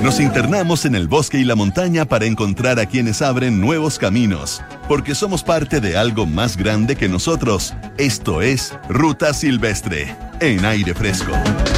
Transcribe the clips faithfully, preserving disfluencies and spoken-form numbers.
Nos internamos en el bosque y la montaña para encontrar a quienes abren nuevos caminos, porque somos parte de algo más grande que nosotros. Esto es Ruta Silvestre, en Aire Fresco.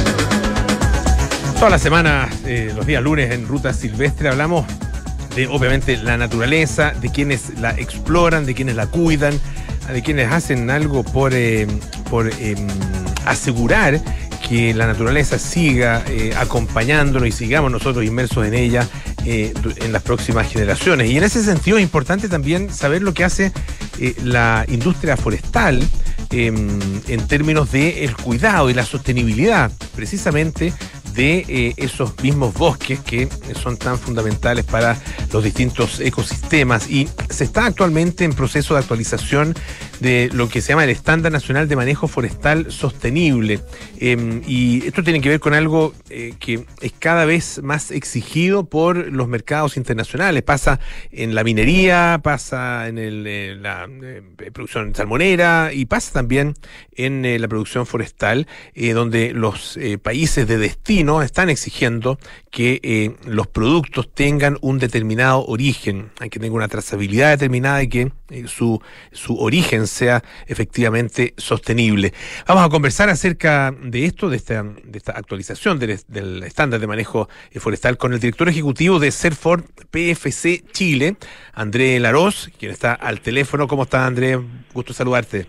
Toda la semana, eh, los días lunes en Ruta Silvestre, hablamos de, obviamente, la naturaleza, de quienes la exploran, de quienes la cuidan, de quienes hacen algo por, eh, por eh, asegurar que la naturaleza siga eh, acompañándonos y sigamos nosotros inmersos en ella eh, en las próximas generaciones. Y en ese sentido es importante también saber lo que hace eh, la industria forestal eh, en términos del cuidado y la sostenibilidad, precisamente de eh, esos mismos bosques que son tan fundamentales para los distintos ecosistemas. Y se está actualmente en proceso de actualización de lo que se llama el Estándar Nacional de Manejo Forestal Sostenible. Eh, y esto tiene que ver con algo eh, que es cada vez más exigido por los mercados internacionales. Pasa en la minería, pasa en el, eh, la eh, producción salmonera y pasa también en eh, la producción forestal, eh, donde los eh, países de destino están exigiendo que eh, los productos tengan un determinado origen, hay que tener una trazabilidad determinada y que eh, su, su origen sea efectivamente sostenible. Vamos a conversar acerca de esto, de esta, de esta actualización del, del estándar de manejo forestal con el director ejecutivo de CERFOR P F C Chile, André Laroz, quien está al teléfono. ¿Cómo está, André? Gusto saludarte.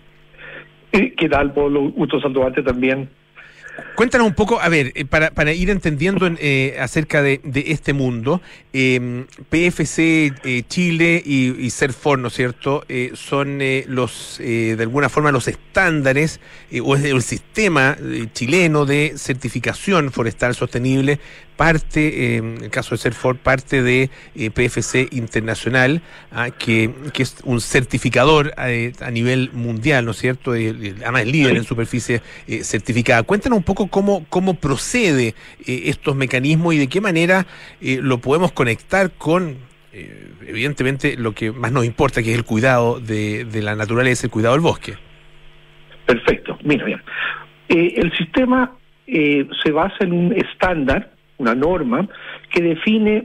¿Qué tal, Pablo? Gusto saludarte también. Cuéntanos un poco, a ver, eh, para, para ir entendiendo en, eh, acerca de, de este mundo, eh, P F C eh, Chile y, y CERFOR, ¿no es cierto?, eh, son eh, los, eh, de alguna forma, los estándares eh, o es el sistema eh, chileno de certificación forestal sostenible, parte, eh, en el caso de CERFOR, parte de eh, P F C Internacional, ah, que, que es un certificador eh, a nivel mundial, ¿no es cierto?, eh, además es líder en superficie eh, certificada. Cuéntanos un poco cómo, cómo procede eh, estos mecanismos y de qué manera eh, lo podemos conectar con, eh, evidentemente, lo que más nos importa, que es el cuidado de, de la naturaleza, el cuidado del bosque. Perfecto. Mira, bien. Eh, el sistema eh, se basa en un estándar, una norma, que define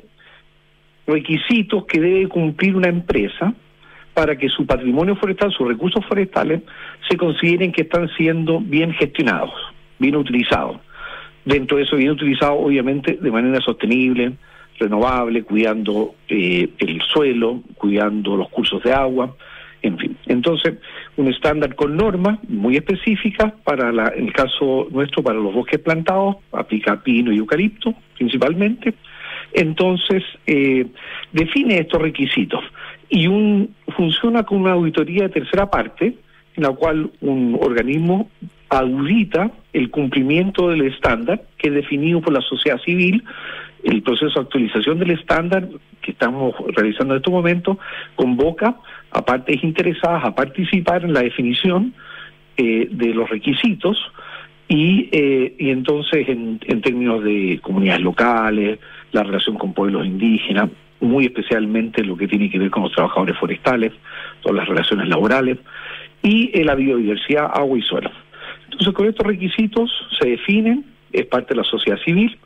requisitos que debe cumplir una empresa para que su patrimonio forestal, sus recursos forestales, se consideren que están siendo bien gestionados, bien utilizados. Dentro de eso, bien utilizados, obviamente, de manera sostenible, renovable, cuidando eh, el suelo, cuidando los cursos de agua, en fin. Entonces, un estándar con normas muy específicas para la, en el caso nuestro, para los bosques plantados, aplica pino y eucalipto principalmente. Entonces, eh, define estos requisitos y un funciona con una auditoría de tercera parte, en la cual un organismo audita el cumplimiento del estándar, que es definido por la sociedad civil. El proceso de actualización del estándar que estamos realizando en estos momentos convoca a partes interesadas a participar en la definición eh, de los requisitos y, eh, y entonces en, en términos de comunidades locales, la relación con pueblos indígenas, muy especialmente lo que tiene que ver con los trabajadores forestales, todas las relaciones laborales y eh, la biodiversidad, agua y suelo. Entonces, con estos requisitos se definen, es parte de la sociedad civil,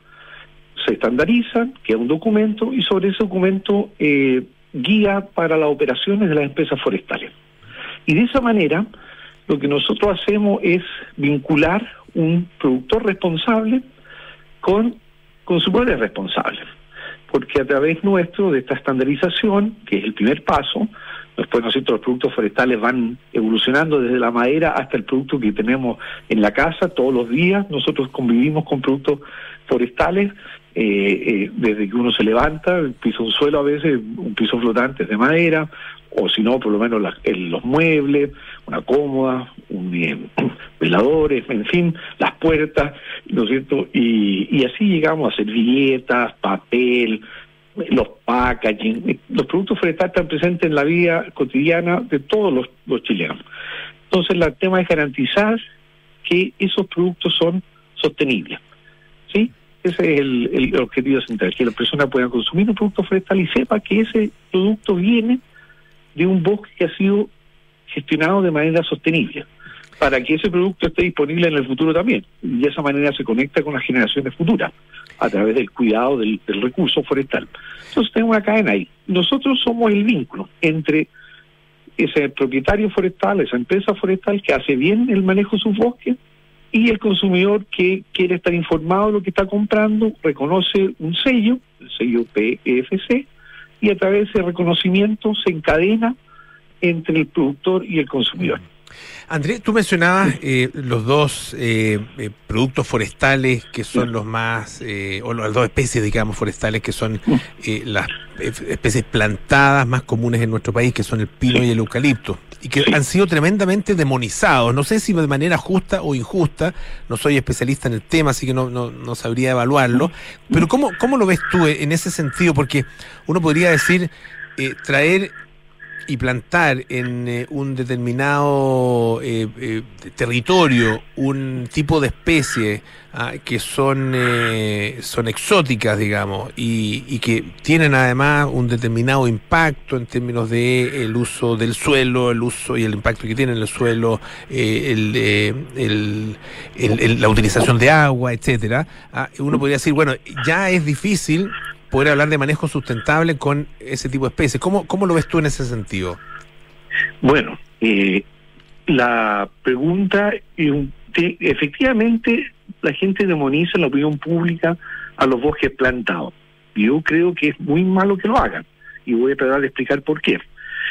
se estandarizan, queda un documento y sobre ese documento eh, guía para las operaciones de las empresas forestales. Y de esa manera, lo que nosotros hacemos es vincular un productor responsable con consumidores responsables, porque a través nuestro de esta estandarización, que es el primer paso, después nosotros los productos forestales van evolucionando desde la madera hasta el producto que tenemos en la casa todos los días. Nosotros convivimos con productos forestales eh, eh, desde que uno se levanta, pisa un suelo a veces, un piso flotante de madera, o si no, por lo menos la, el, los muebles, una cómoda, un bien, veladores, en fin, las puertas, ¿no es cierto? Y, y así llegamos a servilletas, papel, los packaging, los productos forestales están presentes en la vida cotidiana de todos los, los chilenos. Entonces, el tema es garantizar que esos productos son sostenibles, ¿sí? Ese es el, el objetivo central, que la persona pueda consumir un producto forestal y sepa que ese producto viene de un bosque que ha sido gestionado de manera sostenible. para que ese producto esté disponible en el futuro también. Y de esa manera se conecta con las generaciones futuras, a través del cuidado del, del recurso forestal. Entonces tenemos una cadena ahí. Nosotros somos el vínculo entre ese propietario forestal, esa empresa forestal que hace bien el manejo de sus bosques, y el consumidor que quiere estar informado de lo que está comprando, reconoce un sello, el sello P E F C, y a través de ese reconocimiento se encadena entre el productor y el consumidor. Andrés, tú mencionabas eh, los dos eh, eh, productos forestales que son los más, eh, o las dos especies, digamos, forestales que son eh, las especies plantadas más comunes en nuestro país, que son el pino y el eucalipto, y que han sido tremendamente demonizados. No sé si de manera justa o injusta, no soy especialista en el tema, así que no, no, no sabría evaluarlo, pero ¿cómo, cómo lo ves tú en ese sentido? Porque uno podría decir, eh, traer y plantar en eh, un determinado eh, eh, territorio un tipo de especie ah, que son eh, son exóticas, digamos, y, y que tienen además un determinado impacto en términos de el uso del suelo, el uso y el impacto que tiene en el suelo, eh, el, eh, el, el, el, la utilización de agua, etcétera. Ah, uno podría decir, bueno, ya es difícil poder hablar de manejo sustentable con ese tipo de especies. ¿Cómo, cómo lo ves tú en ese sentido? Bueno, eh, la pregunta, eh, te, efectivamente, la gente demoniza en la opinión pública a los bosques plantados. Yo creo que es muy malo que lo hagan, y voy a tratar de explicar por qué.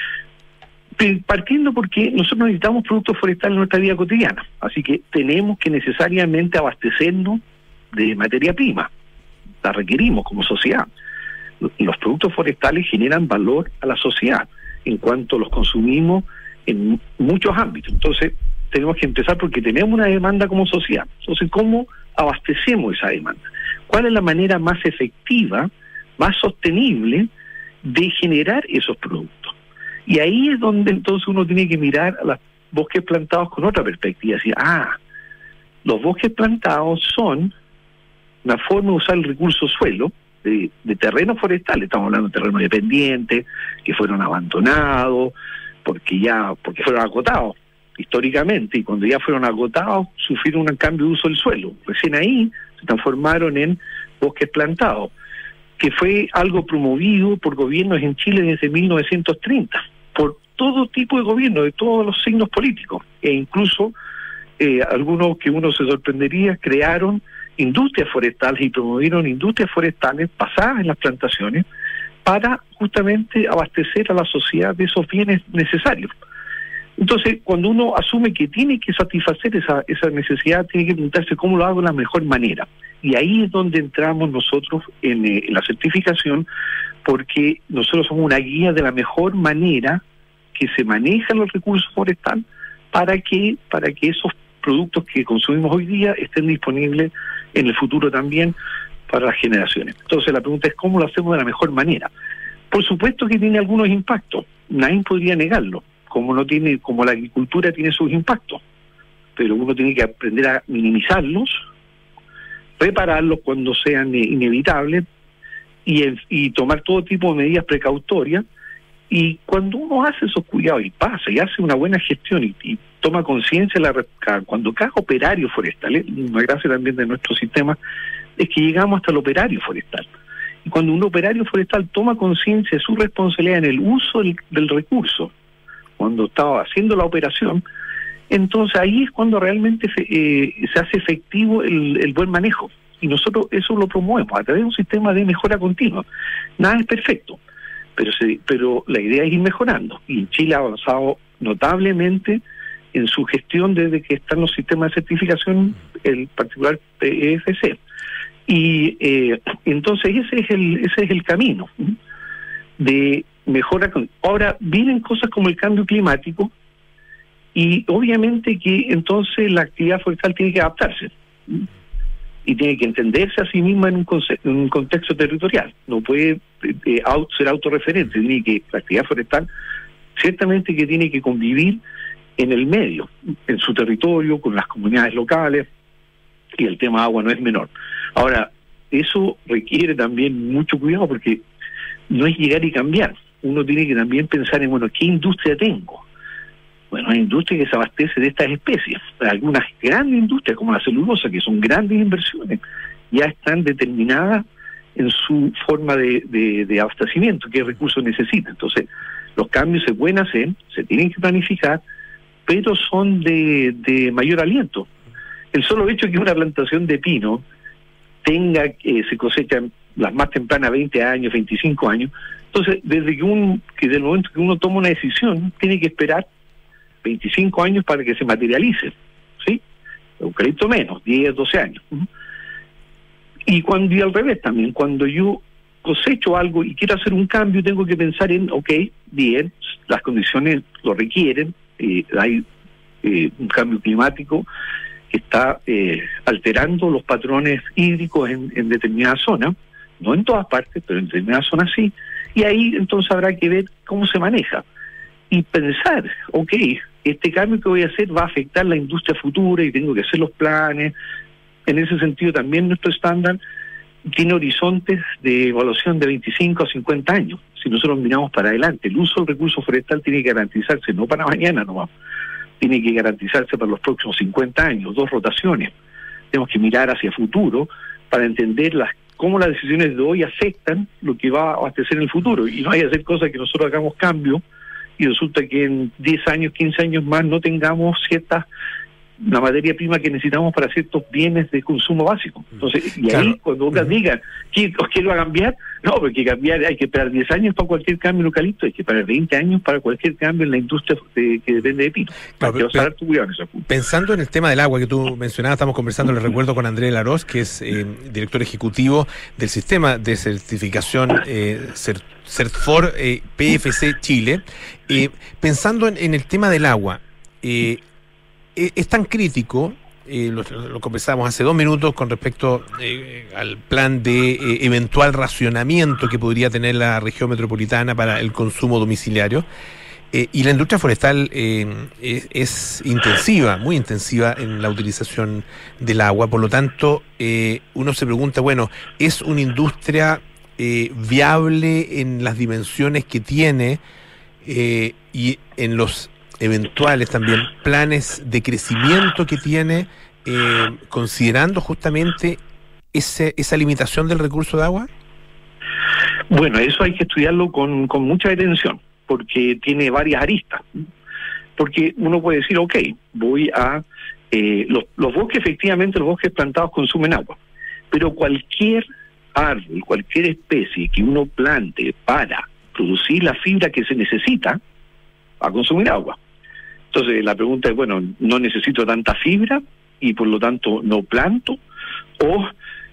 Partiendo porque nosotros necesitamos productos forestales en nuestra vida cotidiana, así que tenemos que necesariamente abastecernos de materia prima. La requerimos como sociedad. Los productos forestales generan valor a la sociedad en cuanto los consumimos en muchos ámbitos. Entonces, tenemos que empezar porque tenemos una demanda como sociedad. Entonces, ¿cómo abastecemos esa demanda? ¿Cuál es la manera más efectiva, más sostenible de generar esos productos? Y ahí es donde entonces uno tiene que mirar a los bosques plantados con otra perspectiva. Decir, ah, los bosques plantados son una forma de usar el recurso suelo de, de terreno forestal. Estamos hablando de terrenos dependientes que fueron abandonados porque ya porque fueron acotados históricamente, y cuando ya fueron agotados sufrieron un cambio de uso del suelo. Recién ahí se transformaron en bosques plantados, que fue algo promovido por gobiernos en Chile desde mil novecientos treinta, por todo tipo de gobiernos, de todos los signos políticos, e incluso eh, algunos que uno se sorprendería crearon industrias forestales y promovieron industrias forestales basadas en las plantaciones para justamente abastecer a la sociedad de esos bienes necesarios. Entonces, cuando uno asume que tiene que satisfacer esa, esa necesidad, tiene que preguntarse cómo lo hago de la mejor manera. Y ahí es donde entramos nosotros en, eh, en la certificación, porque nosotros somos una guía de la mejor manera que se manejan los recursos forestales para que, para que esos productos que consumimos hoy día estén disponibles en el futuro también para las generaciones. Entonces la pregunta es cómo lo hacemos de la mejor manera. Por supuesto que tiene algunos impactos, nadie podría negarlo, como no tiene, como la agricultura tiene sus impactos, pero uno tiene que aprender a minimizarlos, repararlos cuando sean eh, inevitables y, y tomar todo tipo de medidas precautorias. Y cuando uno hace esos cuidados y pasa y hace una buena gestión y, y toma conciencia, la cuando cada operario forestal, ¿eh? Una gracia también de nuestro sistema es que llegamos hasta el operario forestal. Y cuando un operario forestal toma conciencia de su responsabilidad en el uso del, del recurso, cuando estaba haciendo la operación, entonces ahí es cuando realmente eh, se hace efectivo el, el buen manejo. Y nosotros eso lo promovemos a través de un sistema de mejora continua. Nada es perfecto, pero se, pero la idea es ir mejorando. Y Chile ha avanzado notablemente en su gestión desde que están los sistemas de certificación, el particular P E F C. Y eh, entonces ese es el ese es el camino de mejora. Ahora vienen cosas como el cambio climático, y obviamente que entonces la actividad forestal tiene que adaptarse y tiene que entenderse a sí misma en un, conce- en un contexto territorial. No puede eh, auto, ser autorreferente. Tiene que la actividad forestal ciertamente que tiene que convivir en el medio, en su territorio, con las comunidades locales, y el tema agua no es menor. Ahora, eso requiere también mucho cuidado, porque no es llegar y cambiar. Uno tiene que también pensar en, bueno, ¿qué industria tengo? Bueno, hay industria que se abastece de estas especies. Algunas grandes industrias, como la celulosa, que son grandes inversiones, ya están determinadas en su forma de, de, de abastecimiento, qué recursos necesita. Entonces, los cambios se pueden hacer, se tienen que planificar, pero son de, de mayor aliento. El solo hecho de que una plantación de pino tenga, eh, se cosechan las más tempranas veinte años, veinticinco años, entonces desde que un, que del momento que uno toma una decisión, tiene que esperar veinticinco años para que se materialice, ¿sí? Eucalipto menos, diez, doce años. Y cuando, y al revés también, cuando yo cosecho algo y quiero hacer un cambio, tengo que pensar en, ok, bien, las condiciones lo requieren, eh, hay eh, un cambio climático que está eh, alterando los patrones hídricos en, en determinadas zonas, no en todas partes, pero en determinadas zonas sí, y ahí entonces habrá que ver cómo se maneja y pensar, ok, este cambio que voy a hacer va a afectar la industria futura y tengo que hacer los planes. En ese sentido también nuestro estándar tiene horizontes de evaluación de veinticinco a cincuenta años. Si nosotros miramos para adelante, el uso del recurso forestal tiene que garantizarse no para mañana nomás, tiene que garantizarse para los próximos cincuenta años, dos rotaciones. Tenemos que mirar hacia futuro para entender las cómo las decisiones de hoy afectan lo que va a abastecer en el futuro, y no hay que hacer cosas que nosotros hagamos cambio y resulta que en diez años, quince años más no tengamos cierta la materia prima que necesitamos para ciertos bienes de consumo básico. Entonces, y claro, ahí cuando uno uh-huh. diga, ¿qué, ¿qué va a cambiar? No, porque cambiar, hay que esperar diez años para cualquier cambio en eucalipto, hay que esperar veinte años para cualquier cambio en la industria de, que depende de pino. Claro, pero, pero, tu cuidado en eso. Pensando en el tema del agua que tú mencionabas, estamos conversando, les recuerdo, con Andrés Laros, que es eh, director ejecutivo del sistema de certificación eh, Cert, Certfor eh, P F C Chile. Eh, pensando en, en el tema del agua, eh, es tan crítico, eh, lo, lo conversamos hace dos minutos con respecto eh, al plan de eh, eventual racionamiento que podría tener la región metropolitana para el consumo domiciliario, eh, y la industria forestal eh, es, es intensiva, muy intensiva en la utilización del agua. Por lo tanto, eh, uno se pregunta, bueno, ¿es una industria eh, viable en las dimensiones que tiene eh, y en los eventuales también planes de crecimiento que tiene, eh, considerando justamente ese, esa limitación del recurso de agua? Bueno, eso hay que estudiarlo con, con mucha atención, porque tiene varias aristas. Porque uno puede decir, ok, voy a... Eh, los, los bosques, efectivamente, los bosques plantados consumen agua, pero cualquier árbol, cualquier especie que uno plante para producir la fibra que se necesita, va a consumir agua. Entonces la pregunta es, bueno, no necesito tanta fibra y por lo tanto no planto, o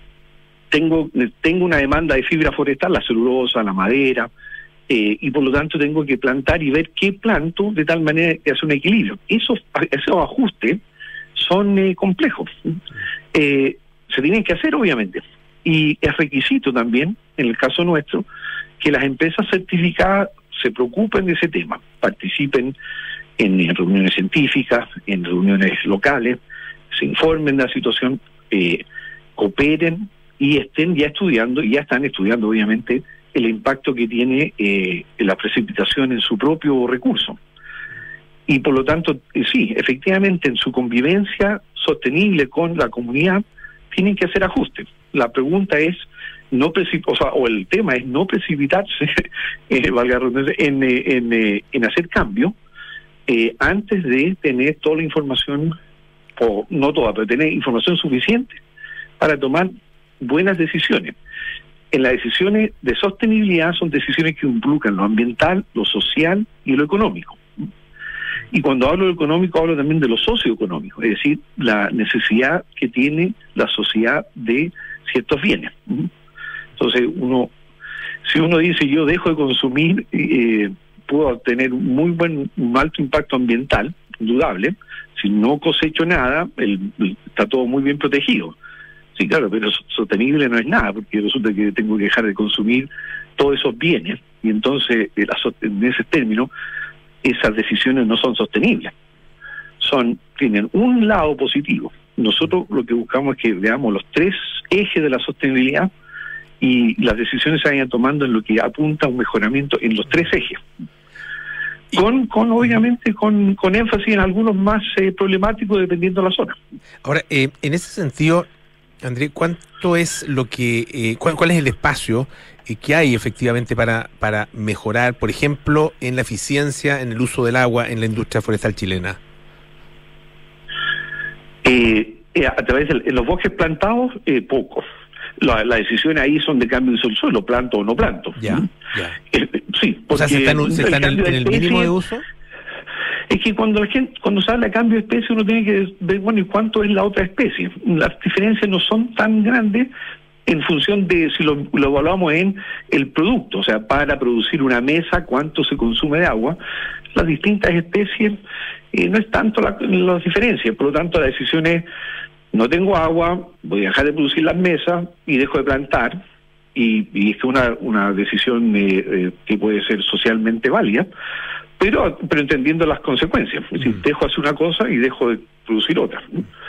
tengo tengo una demanda de fibra forestal, la celulosa, la madera, eh, y por lo tanto tengo que plantar y ver qué planto de tal manera que hace un equilibrio. Esos, esos ajustes son eh, complejos. Eh, se tienen que hacer, obviamente, y es requisito también, en el caso nuestro, que las empresas certificadas se preocupen de ese tema, participen en, en reuniones científicas, en reuniones locales, se informen de la situación, eh, cooperen y estén ya estudiando, y ya están estudiando obviamente el impacto que tiene eh, la precipitación en su propio recurso. Y por lo tanto, eh, sí, efectivamente en su convivencia sostenible con la comunidad tienen que hacer ajustes. La pregunta es, no precip- o sea, o el tema es no precipitarse, eh, valga la redundancia, en, en, en, en hacer cambio, Eh, antes de tener toda la información, o no toda, pero tener información suficiente para tomar buenas decisiones. En las decisiones de sostenibilidad son decisiones que involucran lo ambiental, lo social y lo económico. Y cuando hablo de lo económico, hablo también de lo socioeconómico, es decir, la necesidad que tiene la sociedad de ciertos bienes. Entonces, uno, si uno dice yo dejo de consumir, eh, puedo tener un muy buen, un alto impacto ambiental, indudable. Si no cosecho nada, el, el, está todo muy bien protegido. Sí, claro, pero sostenible no es nada, porque resulta que tengo que dejar de consumir todos esos bienes, y entonces, en ese término, esas decisiones no son sostenibles. Son, tienen un lado positivo. Nosotros lo que buscamos es que veamos los tres ejes de la sostenibilidad y las decisiones se vayan tomando en lo que apunta a un mejoramiento en los tres ejes. con, con obviamente, con, con énfasis en algunos más eh, problemáticos dependiendo de la zona. Ahora, eh, en ese sentido, André, ¿cuánto es lo que, eh, cuál, cuál es el espacio eh, que hay efectivamente para, para mejorar, por ejemplo, en la eficiencia, en el uso del agua en la industria forestal chilena? Eh, eh, a través de los bosques plantados, eh, pocos. Las la decisiones ahí son de cambio de uso del suelo, planto o no planto. Ya, ya. Eh, sí, porque o sea, ¿se están, se están en, en el mínimo de uso? Es que cuando la gente, cuando se habla de cambio de especie, uno tiene que ver, bueno, ¿y cuánto es la otra especie? Las diferencias no son tan grandes en función de si lo, lo evaluamos en el producto, o sea, para producir una mesa, cuánto se consume de agua. Las distintas especies, eh, no es tanto la, las diferencias, por lo tanto la decisión es, no tengo agua, voy a dejar de producir las mesas y dejo de plantar, y, y es que una, una decisión eh, eh, que puede ser socialmente válida, pero pero entendiendo las consecuencias. Es decir, dejo hacer una cosa y dejo de producir otra.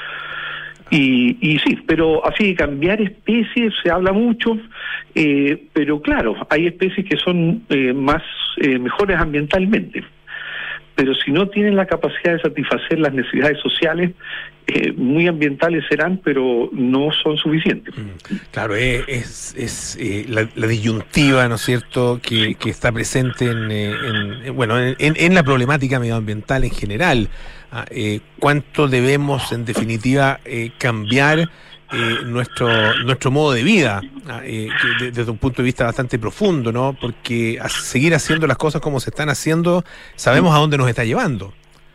Y, y sí, pero así cambiar especies se habla mucho, eh, pero claro, hay especies que son eh, más eh, mejores ambientalmente, pero si no tienen la capacidad de satisfacer las necesidades sociales, eh, muy ambientales serán, pero no son suficientes. Claro, es, es, es eh, la, la disyuntiva, ¿no es cierto?, que, que está presente en, eh, en bueno en, en la problemática medioambiental en general. Ah, eh, ¿Cuánto debemos, en definitiva, eh, cambiar eh, nuestro nuestro modo de vida, ah, eh, que de, desde un punto de vista bastante profundo, ¿no? Porque a seguir haciendo las cosas como se están haciendo, sabemos a dónde nos está llevando.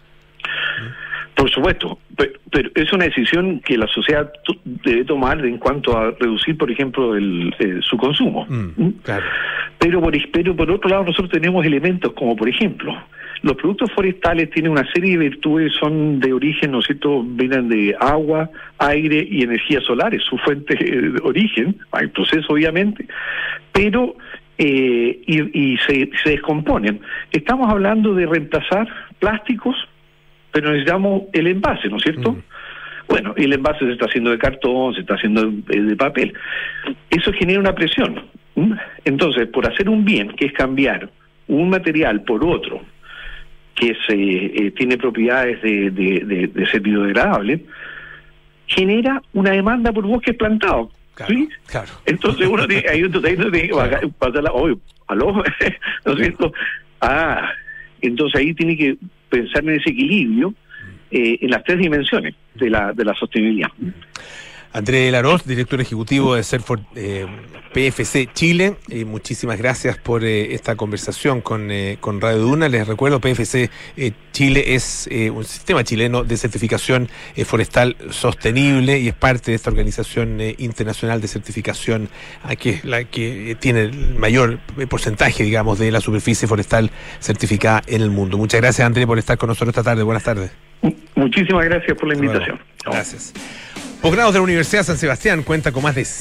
Por supuesto, pero, pero es una decisión que la sociedad t- debe tomar en cuanto a reducir, por ejemplo, el, eh, su consumo. Mm, claro. Pero por, pero por otro lado nosotros tenemos elementos como, por ejemplo, los productos forestales tienen una serie de virtudes, son de origen, ¿no es cierto?, vienen de agua, aire y energía solar, es su fuente de origen, hay proceso obviamente, pero eh, y, y se, se descomponen. Estamos hablando de reemplazar plásticos, pero necesitamos el envase, ¿no es cierto? Mm. Bueno, el envase se está haciendo de cartón, se está haciendo de, de papel. Eso genera una presión. ¿Mm? Entonces, por hacer un bien, que es cambiar un material por otro, que se, eh, tiene propiedades de, de, de, de ser biodegradable, genera una demanda por bosques plantados. Claro, ¿sí? Claro. Entonces uno tiene, ahí uno tiene que claro. pasar la, oh, aló, ¿no es cierto? Ah, entonces ahí tiene que pensar en ese equilibrio eh, en las tres dimensiones de la de la sostenibilidad. André Laroz, director ejecutivo de Serfort eh, P F C Chile, eh, muchísimas gracias por eh, esta conversación con, eh, con Radio Duna. Les recuerdo, P F C eh, Chile es eh, un sistema chileno de certificación eh, forestal sostenible y es parte de esta organización eh, internacional de certificación, eh, que es la que tiene el mayor porcentaje, digamos, de la superficie forestal certificada en el mundo. Muchas gracias, André, por estar con nosotros esta tarde. Buenas tardes. Muchísimas gracias por la invitación. Gracias. Posgrados de la Universidad San Sebastián cuenta con más de